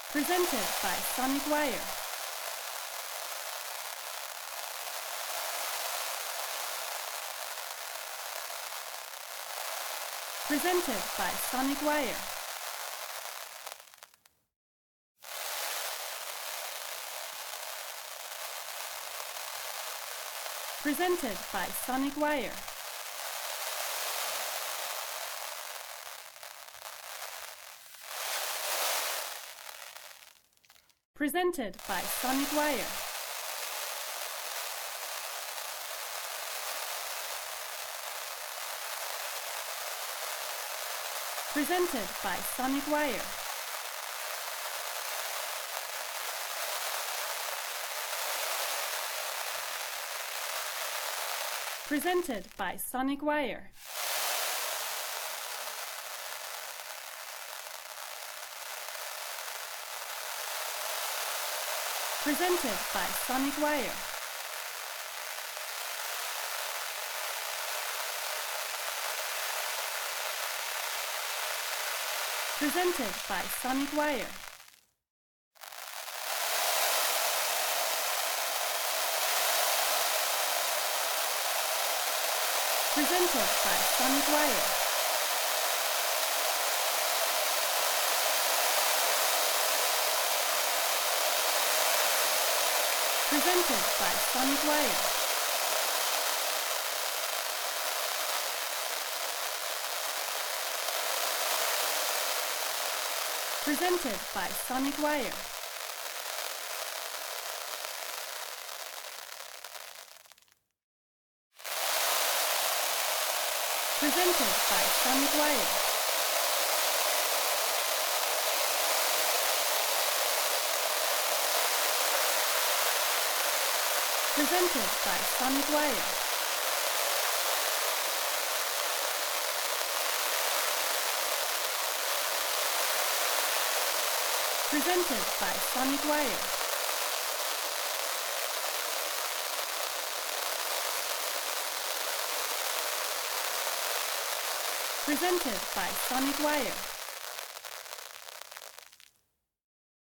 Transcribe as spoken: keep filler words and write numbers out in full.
Presented by Sonic Wire. Presented by Sonic Wire. Presented by Sonic Wire. Presented by Sonic Wire. Presented by Sonic Wire. Presented by Sonic Wire. Presented by Sonic Wire. Presented by Sonic Wire. Presented by Sonic Wire. Presented by Sonic Wire. Presented by Sonic Wire. Presented by Sonic Wire. Presented by Sonic Wire. Presented by Sonic Wire. Presented by Sonic Wire.